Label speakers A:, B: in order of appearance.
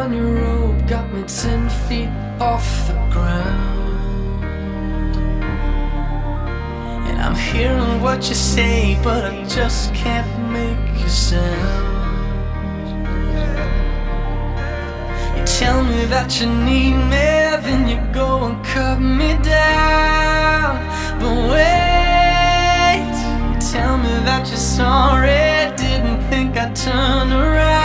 A: on your road got me 10 feet off the ground. And I'm hearing what you say, but I just can't make you sound. You tell me that you need me, then you go and cut me down. But wait, you tell me that you're sorry, didn't think I'd turn around.